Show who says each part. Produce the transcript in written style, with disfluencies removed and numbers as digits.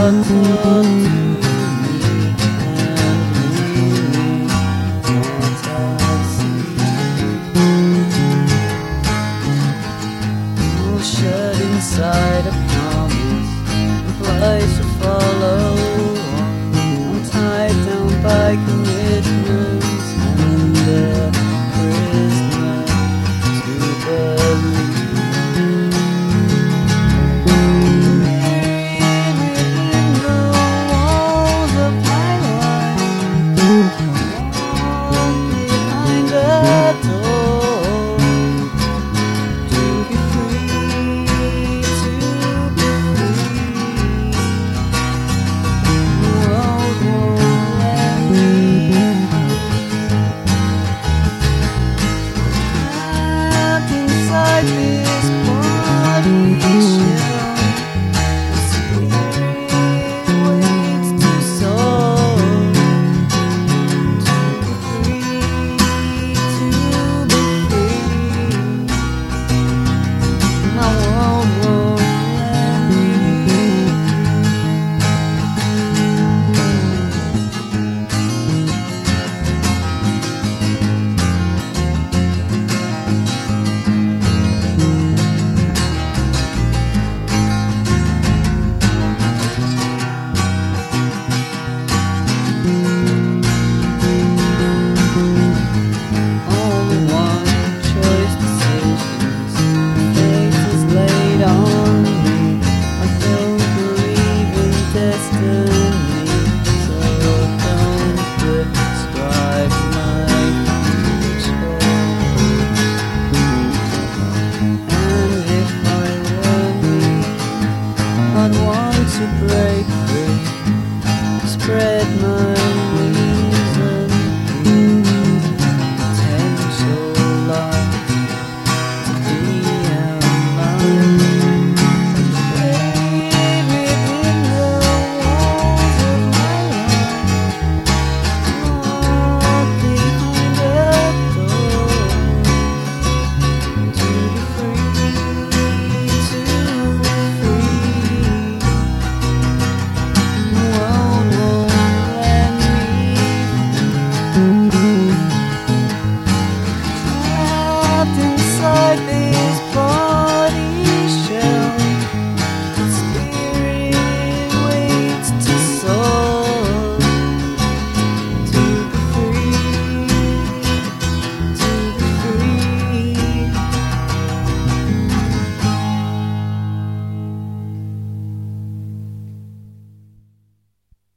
Speaker 1: talk to me and leave me what I see. Oh, shut inside a promise, a place to follow on. I'm tied down by commitments and a prisoner to believe. This body shell, the spirit waits to soar, to be free, to be free. My world won't let me. To break free, spread my